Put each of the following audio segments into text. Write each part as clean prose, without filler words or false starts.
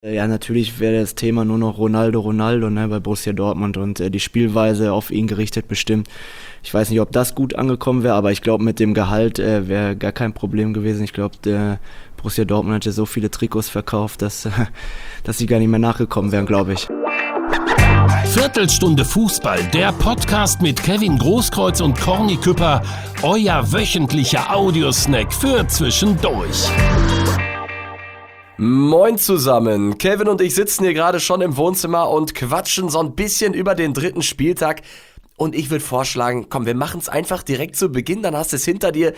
Ja, natürlich wäre das Thema nur noch Ronaldo, ne, bei Borussia Dortmund und die Spielweise auf ihn gerichtet bestimmt. Ich weiß nicht, ob das gut angekommen wäre, aber ich glaube, mit dem Gehalt wäre gar kein Problem gewesen. Ich glaube, der Borussia Dortmund hätte so viele Trikots verkauft, dass sie gar nicht mehr nachgekommen wären, glaube ich. Viertelstunde Fußball, der Podcast mit Kevin Großkreuz und Corny Küpper, euer wöchentlicher Audiosnack für zwischendurch. Moin zusammen, Kevin und ich sitzen hier gerade schon im Wohnzimmer und quatschen so ein bisschen über den 3. Spieltag. Und ich würde vorschlagen, komm, wir machen es einfach direkt zu Beginn, dann hast du es hinter dir.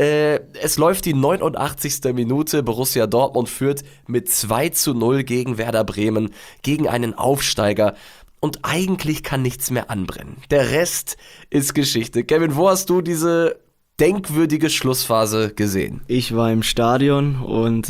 Es läuft die 89. Minute, Borussia Dortmund führt mit 2:0 gegen Werder Bremen, gegen einen Aufsteiger. Und eigentlich kann nichts mehr anbrennen. Der Rest ist Geschichte. Kevin, wo hast du diese denkwürdige Schlussphase gesehen? Ich war im Stadion und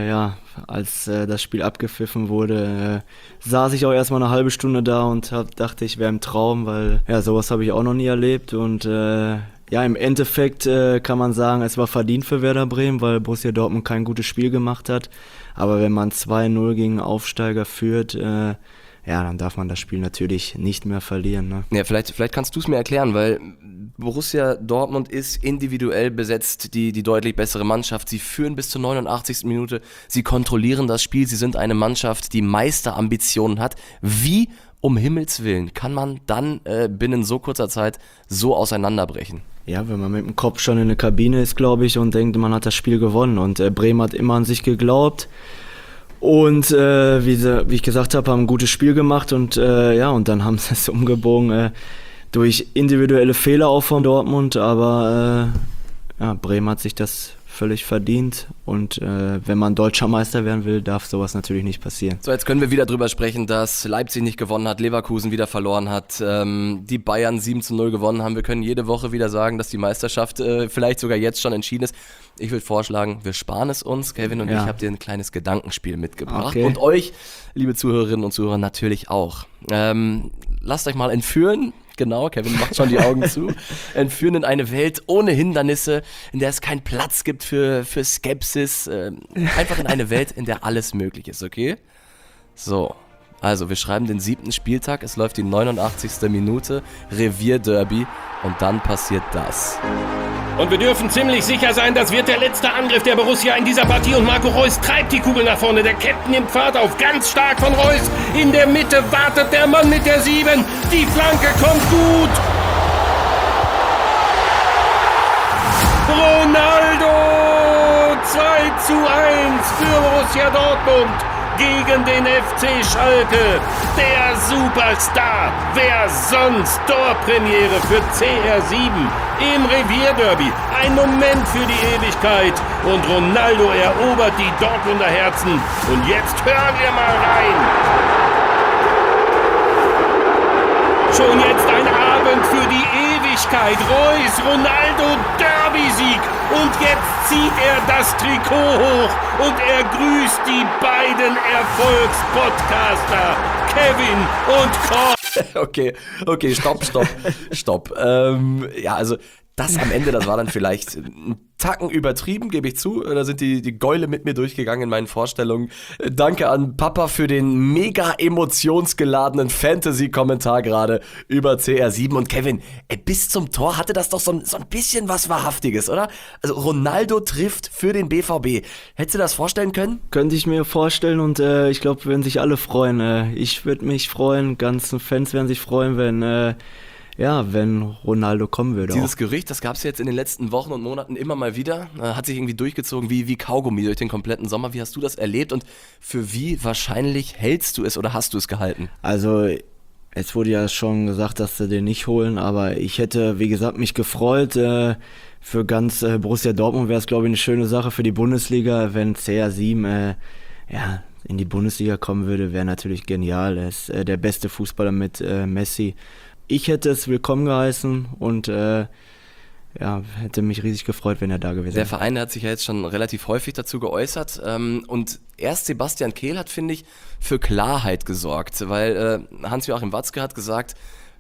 als das Spiel abgepfiffen wurde, saß ich auch erstmal eine halbe Stunde da und dachte, ich wäre im Traum, weil sowas habe ich auch noch nie erlebt. Und im Endeffekt kann man sagen, es war verdient für Werder Bremen, weil Borussia Dortmund kein gutes Spiel gemacht hat. Aber wenn man 2:0 gegen einen Aufsteiger führt, dann darf man das Spiel natürlich nicht mehr verlieren. Ne? Ja, vielleicht kannst du es mir erklären, weil Borussia Dortmund ist individuell besetzt, die deutlich bessere Mannschaft. Sie führen bis zur 89. Minute, sie kontrollieren das Spiel, sie sind eine Mannschaft, die Meisterambitionen hat. Wie um Himmels Willen kann man dann binnen so kurzer Zeit so auseinanderbrechen? Ja, wenn man mit dem Kopf schon in der Kabine ist, glaube ich, und denkt, man hat das Spiel gewonnen. Und Bremen hat immer an sich geglaubt. Und wie ich gesagt habe, haben ein gutes Spiel gemacht und dann haben sie es umgebogen durch individuelle Fehler auch von Dortmund, aber Bremen hat sich das völlig verdient und wenn man deutscher Meister werden will, darf sowas natürlich nicht passieren. So, jetzt können wir wieder drüber sprechen, dass Leipzig nicht gewonnen hat, Leverkusen wieder verloren hat, die Bayern 7:0 gewonnen haben. Wir können jede Woche wieder sagen, dass die Meisterschaft vielleicht sogar jetzt schon entschieden ist. Ich würde vorschlagen, wir sparen es uns, Kevin, und ich habe dir ein kleines Gedankenspiel mitgebracht. Okay. Und euch, liebe Zuhörerinnen und Zuhörer, natürlich auch. Lasst euch mal entführen. Genau, Kevin macht schon die Augen zu. Entführen in eine Welt ohne Hindernisse, in der es keinen Platz gibt für Skepsis. Einfach in eine Welt, in der alles möglich ist, okay? So, also wir schreiben den 7. Spieltag, es läuft die 89. Minute, Revierderby und dann passiert das. Und wir dürfen ziemlich sicher sein, das wird der letzte Angriff der Borussia in dieser Partie. Und Marco Reus treibt die Kugel nach vorne. Der Captain nimmt Fahrt auf, ganz stark von Reus. In der Mitte wartet der Mann mit der 7. Die Flanke kommt gut. Ronaldo! 2:1 für Borussia Dortmund gegen den FC Schalke. Der Superstar, wer sonst? Torpremiere für CR7 im Revierderby. Ein Moment für die Ewigkeit. Und Ronaldo erobert die Dortmunder Herzen. Und jetzt hören wir mal rein. Schon jetzt ein Abend für die Ewigkeit. Reus, Ronaldo, Derby-Sieg. Und jetzt zieht er das Trikot hoch und er grüßt die beiden Erfolgspodcaster, Kevin und Cor. Okay, stopp. Also das am Ende, das war dann vielleicht ein Tacken übertrieben, gebe ich zu. Da sind die Gäule mit mir durchgegangen in meinen Vorstellungen. Danke an Papa für den mega emotionsgeladenen Fantasy-Kommentar gerade über CR7. Und Kevin, bis zum Tor hatte das doch so ein bisschen was Wahrhaftiges, oder? Also Ronaldo trifft für den BVB. Hättest du das vorstellen können? Könnte ich mir vorstellen und ich glaube, würden sich alle freuen. Ich würde mich freuen, ganzen Fans werden sich freuen, wenn Ronaldo kommen würde. Dieses Gerücht, das gab es jetzt in den letzten Wochen und Monaten immer mal wieder, hat sich irgendwie durchgezogen wie Kaugummi durch den kompletten Sommer. Wie hast du das erlebt und für wie wahrscheinlich hältst du es oder hast du es gehalten? Also es wurde ja schon gesagt, dass sie den nicht holen, aber ich hätte, wie gesagt, mich gefreut. Für ganz Borussia Dortmund wäre es, glaube ich, eine schöne Sache für die Bundesliga, wenn CR7 in die Bundesliga kommen würde, wäre natürlich genial. Er ist der beste Fußballer mit Messi. Ich hätte es willkommen geheißen und hätte mich riesig gefreut, wenn er da gewesen wäre. Der Verein hat sich ja jetzt schon relativ häufig dazu geäußert und erst Sebastian Kehl hat, finde ich, für Klarheit gesorgt, weil Hans-Joachim Watzke hat gesagt,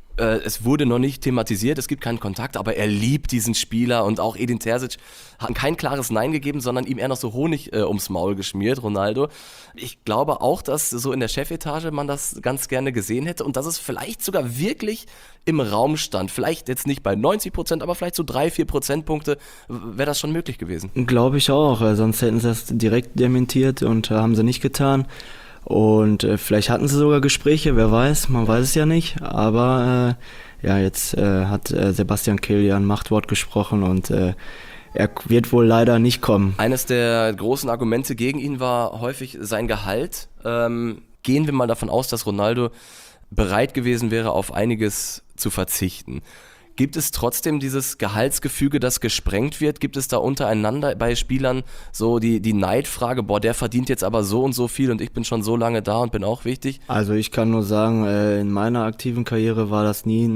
Es wurde noch nicht thematisiert, es gibt keinen Kontakt, aber er liebt diesen Spieler und auch Edin Terzic hat kein klares Nein gegeben, sondern ihm eher noch so Honig ums Maul geschmiert, Ronaldo. Ich glaube auch, dass so in der Chefetage man das ganz gerne gesehen hätte und dass es vielleicht sogar wirklich im Raum stand. Vielleicht jetzt nicht bei 90%, aber vielleicht so 3-4 Prozentpunkte wäre das schon möglich gewesen. Glaube ich auch, sonst hätten sie das direkt dementiert und haben sie nicht getan. Und vielleicht hatten sie sogar Gespräche, wer weiß, man weiß es ja nicht. Aber jetzt hat Sebastian Kehl ja ein Machtwort gesprochen und er wird wohl leider nicht kommen. Eines der großen Argumente gegen ihn war häufig sein Gehalt. Gehen wir mal davon aus, dass Ronaldo bereit gewesen wäre, auf einiges zu verzichten. Gibt es trotzdem dieses Gehaltsgefüge, das gesprengt wird? Gibt es da untereinander bei Spielern so die Neidfrage, boah, der verdient jetzt aber so und so viel und ich bin schon so lange da und bin auch wichtig? Also ich kann nur sagen, in meiner aktiven Karriere war das nie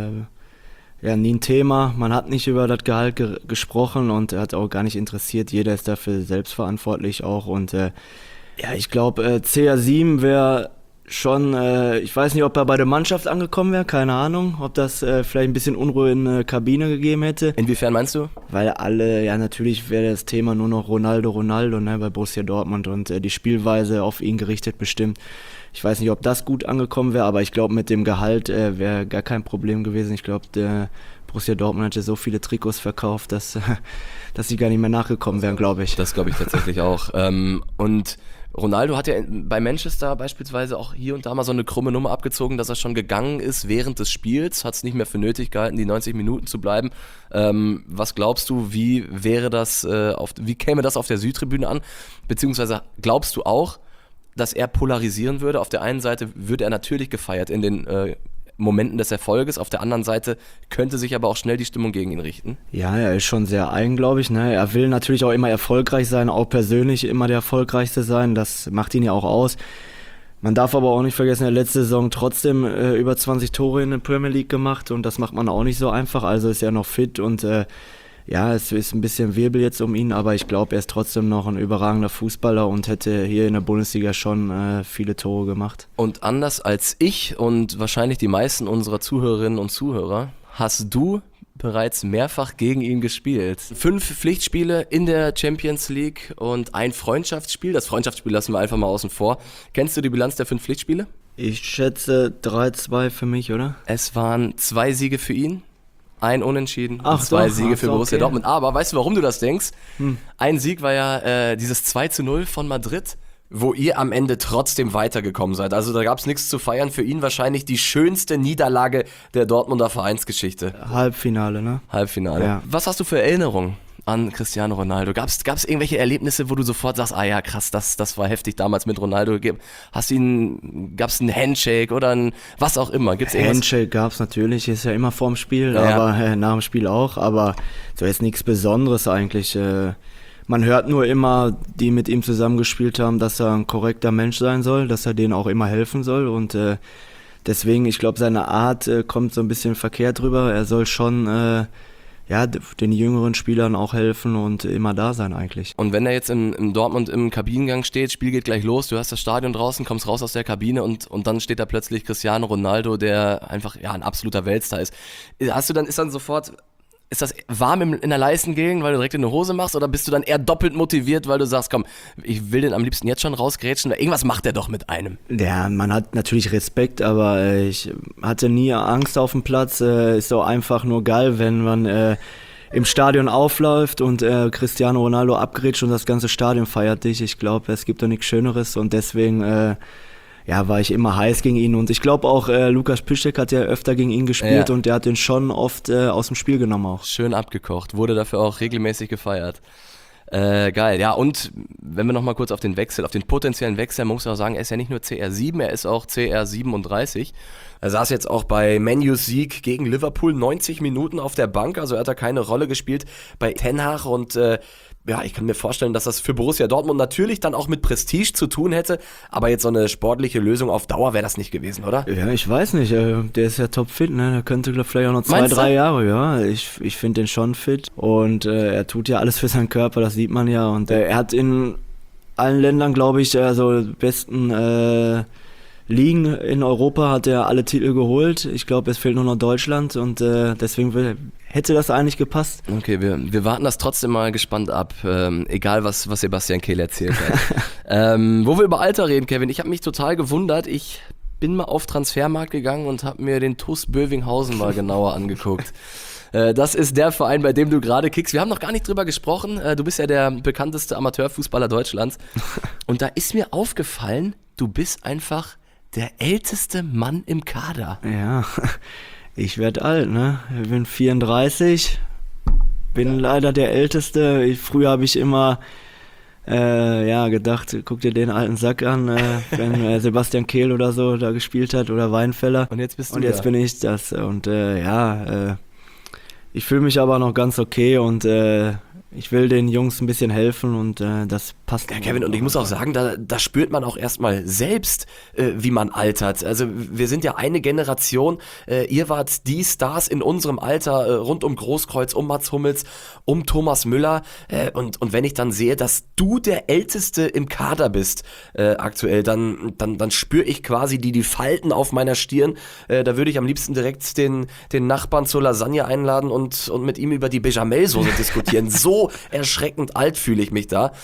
ein Thema. Man hat nicht über das Gehalt gesprochen und hat auch gar nicht interessiert. Jeder ist dafür selbstverantwortlich auch und ich glaube, CR7 wäre schon, ich weiß nicht, ob er bei der Mannschaft angekommen wäre, keine Ahnung, ob das vielleicht ein bisschen Unruhe in der Kabine gegeben hätte. Inwiefern meinst du? Weil natürlich wäre das Thema nur noch Ronaldo, ne, bei Borussia Dortmund und die Spielweise auf ihn gerichtet bestimmt. Ich weiß nicht, ob das gut angekommen wäre, aber ich glaube, mit dem Gehalt wäre gar kein Problem gewesen. Ich glaube, der Borussia Dortmund hätte so viele Trikots verkauft, dass sie gar nicht mehr nachgekommen wären, glaube ich. Das glaube ich tatsächlich auch. Und Ronaldo hat ja bei Manchester beispielsweise auch hier und da mal so eine krumme Nummer abgezogen, dass er schon gegangen ist während des Spiels, hat es nicht mehr für nötig gehalten, die 90 Minuten zu bleiben. Was glaubst du, wie käme das auf der Südtribüne an? Beziehungsweise glaubst du auch, dass er polarisieren würde? Auf der einen Seite würde er natürlich gefeiert in den Momenten des Erfolges, auf der anderen Seite könnte sich aber auch schnell die Stimmung gegen ihn richten. Ja, er ist schon sehr eigen, glaube ich. Ne? Er will natürlich auch immer erfolgreich sein, auch persönlich immer der Erfolgreichste sein. Das macht ihn ja auch aus. Man darf aber auch nicht vergessen, er hat letzte Saison trotzdem über 20 Tore in der Premier League gemacht und das macht man auch nicht so einfach. Also ist er noch fit und es ist ein bisschen Wirbel jetzt um ihn, aber ich glaube, er ist trotzdem noch ein überragender Fußballer und hätte hier in der Bundesliga schon viele Tore gemacht. Und anders als ich und wahrscheinlich die meisten unserer Zuhörerinnen und Zuhörer, hast du bereits mehrfach gegen ihn gespielt. 5 Pflichtspiele in der Champions League und ein Freundschaftsspiel. Das Freundschaftsspiel lassen wir einfach mal außen vor. Kennst du die Bilanz der 5 Pflichtspiele? Ich schätze 3-2 für mich, oder? Es waren 2 Siege für ihn. Ein Unentschieden und 2 Siege für Borussia Dortmund. Aber weißt du, warum du das denkst? Ein Sieg war ja dieses 2-0 von Madrid, wo ihr am Ende trotzdem weitergekommen seid. Also da gab es nichts zu feiern. Für ihn wahrscheinlich die schönste Niederlage der Dortmunder Vereinsgeschichte. Halbfinale, ne? Halbfinale. Ja. Was hast du für Erinnerungen an Cristiano Ronaldo? Gab's irgendwelche Erlebnisse, wo du sofort sagst, ja krass, das war heftig damals mit Ronaldo. Gab's einen Handshake oder was auch immer? Gibt's irgendwas? Handshake gab's natürlich, ist ja immer vorm Spiel, aber nach dem Spiel auch, aber so jetzt nichts Besonderes eigentlich. Man hört nur immer, die mit ihm zusammengespielt haben, dass er ein korrekter Mensch sein soll, dass er denen auch immer helfen soll und deswegen, ich glaube, seine Art kommt so ein bisschen verkehrt rüber. Er soll schon den jüngeren Spielern auch helfen und immer da sein eigentlich. Und wenn er jetzt in Dortmund im Kabinengang steht, Spiel geht gleich los, du hast das Stadion draußen, kommst raus aus der Kabine und dann steht da plötzlich Cristiano Ronaldo, der einfach ein absoluter Weltstar ist. Ist das warm in der Leistengegend, weil du direkt in eine Hose machst, oder bist du dann eher doppelt motiviert, weil du sagst, komm, ich will den am liebsten jetzt schon rausgrätschen, weil irgendwas macht der doch mit einem? Ja, man hat natürlich Respekt, aber ich hatte nie Angst auf dem Platz. Ist auch einfach nur geil, wenn man im Stadion aufläuft und Cristiano Ronaldo abgrätscht und das ganze Stadion feiert dich. Ich glaube, es gibt doch nichts Schöneres und deswegen war ich immer heiß gegen ihn und ich glaube auch, Lukas Piszczek hat ja öfter gegen ihn gespielt und der hat den schon oft aus dem Spiel genommen auch. Schön abgekocht, wurde dafür auch regelmäßig gefeiert. Geil, ja, und wenn wir nochmal kurz auf den potenziellen Wechsel, man muss auch sagen, er ist ja nicht nur CR7, er ist auch CR37. Er saß jetzt auch bei Man U's Sieg gegen Liverpool 90 Minuten auf der Bank, also er hat da keine Rolle gespielt bei Ten Hag und ich kann mir vorstellen, dass das für Borussia Dortmund natürlich dann auch mit Prestige zu tun hätte, aber jetzt so eine sportliche Lösung auf Dauer wäre das nicht gewesen, oder? Ja, ich weiß nicht, der ist ja topfit, ne? Der könnte vielleicht auch noch 2-3 Jahre, ja. Ich finde den schon fit und er tut ja alles für seinen Körper, das sieht man ja und er hat in allen Ländern, glaube ich, besten Ligen in Europa hat er alle Titel geholt. Ich glaube, es fehlt nur noch Deutschland und deswegen hätte das eigentlich gepasst. Okay, wir warten das trotzdem mal gespannt ab, egal was Sebastian Kehl erzählt hat. Wo wir über Alter reden, Kevin, ich habe mich total gewundert. Ich bin mal auf Transfermarkt gegangen und habe mir den TuS Bövinghausen mal genauer angeguckt. Das ist der Verein, bei dem du gerade kickst. Wir haben noch gar nicht drüber gesprochen. Du bist ja der bekannteste Amateurfußballer Deutschlands. Und da ist mir aufgefallen, du bist einfach der älteste Mann im Kader. Ja, ich werde alt, ne? Ich bin 34, bin leider der Älteste. Früher habe ich immer gedacht, guck dir den alten Sack an, wenn Sebastian Kehl oder so da gespielt hat oder Weinfeller. Und jetzt bist du Und jetzt bin ich das. Und ich fühle mich aber noch ganz okay und ich will den Jungs ein bisschen helfen und das passt. Ja, Kevin, und ich muss auch sagen, da spürt man auch erstmal selbst, wie man altert. Also wir sind ja eine Generation, ihr wart die Stars in unserem Alter, rund um Großkreuz, um Mats Hummels, um Thomas Müller. Und wenn ich dann sehe, dass du der Älteste im Kader bist aktuell, dann spüre ich quasi die Falten auf meiner Stirn. Da würde ich am liebsten direkt den Nachbarn zur Lasagne einladen und mit ihm über die Bechamel-Soße diskutieren. So erschreckend alt fühle ich mich da.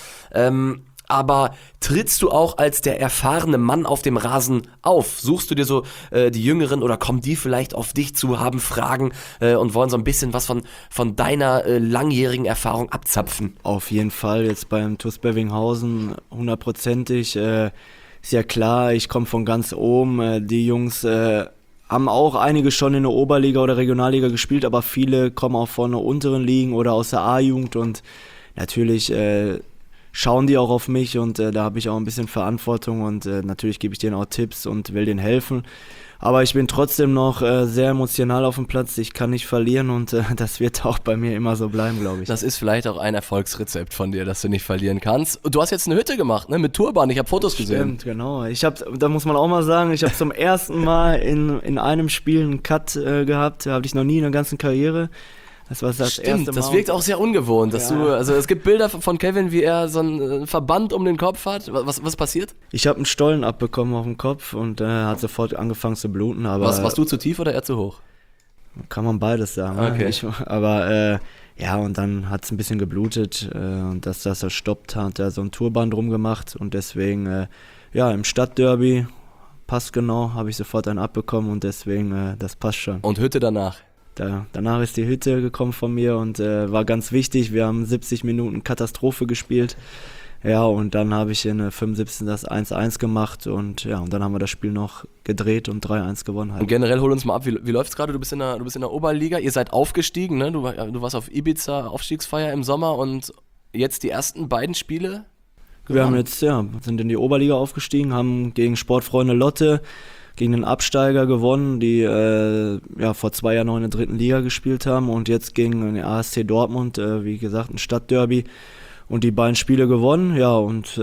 Aber trittst du auch als der erfahrene Mann auf dem Rasen auf? Suchst du dir so die Jüngeren oder kommen die vielleicht auf dich zu, haben Fragen und wollen so ein bisschen was von deiner langjährigen Erfahrung abzapfen? Auf jeden Fall, jetzt beim TuS Bövinghausen 100%ig. Ist ja klar, ich komme von ganz oben. Die Jungs haben auch einige schon in der Oberliga oder Regionalliga gespielt, aber viele kommen auch von der unteren Ligen oder aus der A-Jugend und natürlich schauen die auch auf mich und da habe ich auch ein bisschen Verantwortung und natürlich gebe ich denen auch Tipps und will denen helfen. Aber ich bin trotzdem noch sehr emotional auf dem Platz, ich kann nicht verlieren und das wird auch bei mir immer so bleiben, glaube ich. Das ist vielleicht auch ein Erfolgsrezept von dir, dass du nicht verlieren kannst. Und du hast jetzt eine Hütte gemacht, ne, mit Turban, ich habe Fotos gesehen. Stimmt, genau. Da muss man auch mal sagen, ich habe zum ersten Mal in einem Spiel einen Cut gehabt, habe ich noch nie in der ganzen Karriere. Das war das Stimmt, erste Mal. das wirkt auch sehr ungewohnt, dass also es gibt Bilder von Kevin, wie er so einen Verband um den Kopf hat. Was passiert? Ich habe einen Stollen abbekommen auf dem Kopf und hat sofort angefangen zu bluten. Aber warst du zu tief oder eher zu hoch? Kann man beides sagen. Okay. Ne? Und dann hat es ein bisschen geblutet und dass das stoppt, hat er so ein Turban drum gemacht und deswegen, im Stadtderby, passgenau, habe ich sofort einen abbekommen und deswegen, das passt schon. Und Hütte danach? Danach ist die Hütte gekommen von mir und war ganz wichtig. Wir haben 70 Minuten Katastrophe gespielt. Ja, und dann habe ich in der 75. das 1-1 gemacht und dann haben wir das Spiel noch gedreht und 3-1 gewonnen. Halt. Und generell hol uns mal ab, wie läuft's gerade? Du bist in der Oberliga, ihr seid aufgestiegen, ne? Du warst auf Ibiza, Aufstiegsfeier im Sommer und jetzt die ersten beiden Spiele gewonnen. Wir haben sind in die Oberliga aufgestiegen, haben gegen Sportfreunde Lotte gegen den Absteiger gewonnen, die vor 2 Jahren noch in der 3. Liga gespielt haben und jetzt gegen den ASC Dortmund, wie gesagt, ein Stadtderby und die beiden Spiele gewonnen, und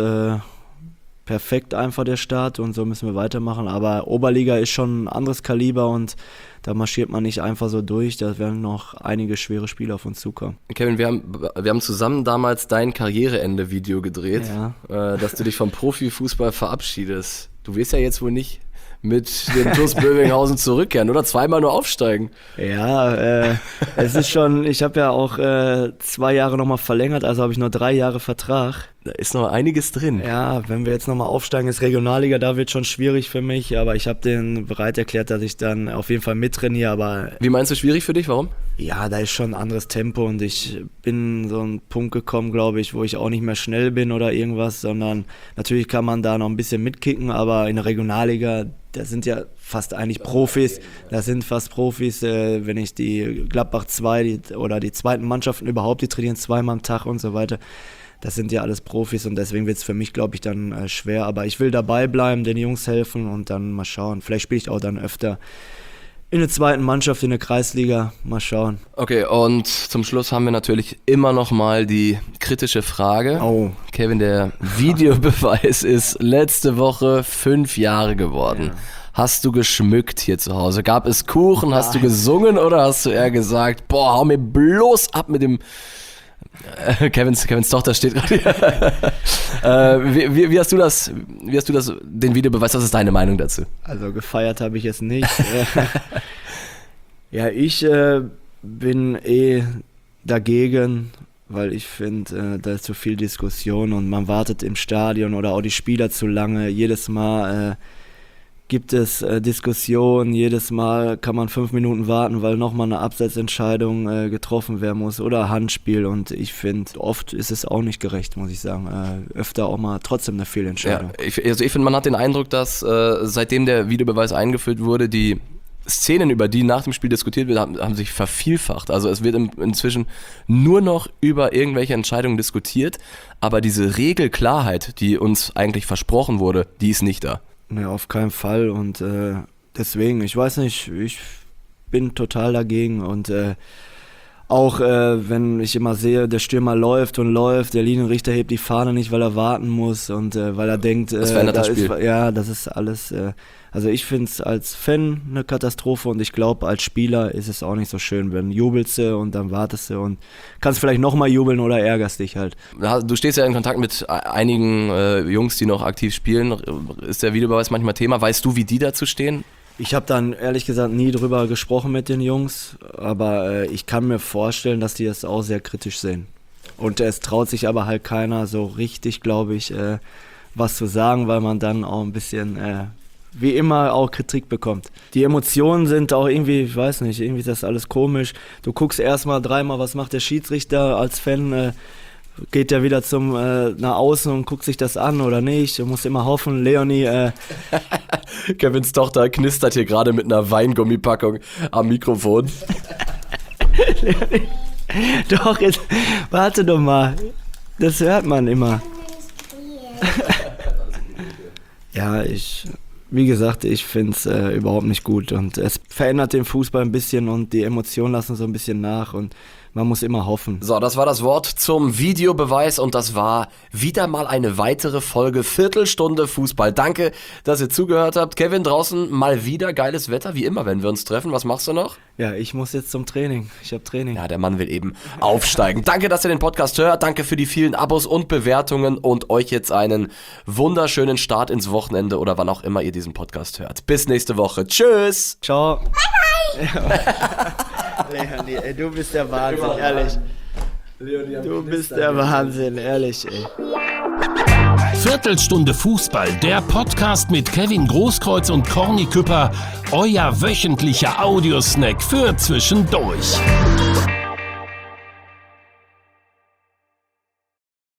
perfekt einfach der Start und so müssen wir weitermachen, aber Oberliga ist schon ein anderes Kaliber und da marschiert man nicht einfach so durch, da werden noch einige schwere Spiele auf uns zukommen. Kevin, wir haben zusammen damals dein Karriereende-Video gedreht, dass du dich vom Profifußball verabschiedest. Du wirst ja jetzt wohl nicht mit dem TuS Bövinghausen zurückkehren oder zweimal nur aufsteigen. Ja, es ist schon, ich habe ja auch 2 Jahre nochmal verlängert, also habe ich noch 3 Jahre Vertrag. Da ist noch einiges drin. Ja, wenn wir jetzt nochmal aufsteigen, ist Regionalliga, da wird schon schwierig für mich, aber ich habe denen bereit erklärt, dass ich dann auf jeden Fall mittrainiere, aber... Wie meinst du schwierig für dich, warum? Ja, da ist schon ein anderes Tempo und ich bin so einen Punkt gekommen, glaube ich, wo ich auch nicht mehr schnell bin oder irgendwas, sondern natürlich kann man da noch ein bisschen mitkicken, aber in der Regionalliga, da sind ja fast eigentlich Profis, das sind fast Profis, wenn ich die Gladbach 2 oder die zweiten Mannschaften überhaupt, die trainieren 2-mal am Tag und so weiter, das sind ja alles Profis und deswegen wird es für mich, glaube ich, dann schwer, aber ich will dabei bleiben, den Jungs helfen und dann mal schauen, vielleicht spiele ich auch dann öfter in der 2. Mannschaft, in der Kreisliga, mal schauen. Okay, und zum Schluss haben wir natürlich immer noch mal die kritische Frage. Oh. Kevin, der Videobeweis ist letzte Woche 5 Jahre geworden. Ja. Hast du geschmückt hier zu Hause? Gab es Kuchen? Hast du gesungen oder hast du eher gesagt, boah, hau mir bloß ab mit dem Kevins Tochter steht gerade hier. Wie hast du das, den Videobeweis, was ist deine Meinung dazu? Also gefeiert habe ich es nicht. Ja, ich bin dagegen, weil ich finde, da ist zu viel Diskussion und man wartet im Stadion oder auch die Spieler zu lange. Jedes Mal gibt es Diskussionen, jedes Mal kann man 5 Minuten warten, weil nochmal eine Abseitsentscheidung getroffen werden muss oder Handspiel, und ich finde, oft ist es auch nicht gerecht, muss ich sagen. Öfter auch mal trotzdem eine Fehlentscheidung. Ja, ich finde, man hat den Eindruck, dass seitdem der Videobeweis eingeführt wurde, die Szenen, über die nach dem Spiel diskutiert wird, haben sich vervielfacht. Also es wird inzwischen nur noch über irgendwelche Entscheidungen diskutiert, aber diese Regelklarheit, die uns eigentlich versprochen wurde, die ist nicht da. Ne, auf keinen Fall, und deswegen, ich weiß nicht, ich bin total dagegen, und auch wenn ich immer sehe, der Stürmer läuft, der Linienrichter hebt die Fahne nicht, weil er warten muss und weil er denkt, das verändert das Spiel. Das ist alles, also ich finde es als Fan eine Katastrophe, und ich glaube, als Spieler ist es auch nicht so schön, wenn jubelst du und dann wartest du und kannst vielleicht nochmal jubeln oder ärgerst dich halt. Du stehst ja in Kontakt mit einigen Jungs, die noch aktiv spielen. Ist der Videobeweis manchmal Thema? Weißt du, wie die dazu stehen? Ich habe dann ehrlich gesagt nie drüber gesprochen mit den Jungs, aber ich kann mir vorstellen, dass die das auch sehr kritisch sehen. Und es traut sich aber halt keiner so richtig, glaube ich, was zu sagen, weil man dann auch ein bisschen, wie immer, auch Kritik bekommt. Die Emotionen sind auch irgendwie, ich weiß nicht, irgendwie ist das alles komisch. Du guckst erstmal dreimal, was macht der Schiedsrichter als Fan, geht der wieder nach außen und guckt sich das an oder nicht. Du musst immer hoffen, Leonie. Kevins Tochter knistert hier gerade mit einer Weingummipackung am Mikrofon. Leonie. Doch, jetzt warte doch mal. Das hört man immer. Ja, wie gesagt, ich finde es überhaupt nicht gut, und es verändert den Fußball ein bisschen und die Emotionen lassen so ein bisschen nach, und man muss immer hoffen. So, das war das Wort zum Videobeweis, und das war wieder mal eine weitere Folge Viertelstunde Fußball. Danke, dass ihr zugehört habt. Kevin, draußen mal wieder geiles Wetter, wie immer, wenn wir uns treffen. Was machst du noch? Ja, ich muss jetzt zum Training. Ich habe Training. Ja, der Mann will eben aufsteigen. Danke, dass ihr den Podcast hört. Danke für die vielen Abos und Bewertungen, und euch jetzt einen wunderschönen Start ins Wochenende oder wann auch immer ihr diesen Podcast hört. Bis nächste Woche. Tschüss. Ciao. Bye, bye. Leonie, ey, du bist der Wahnsinn, ehrlich. Du bist der Wahnsinn, ehrlich, ey. Viertelstunde Fußball, der Podcast mit Kevin Großkreuz und Corny Küpper, euer wöchentlicher Audiosnack für zwischendurch.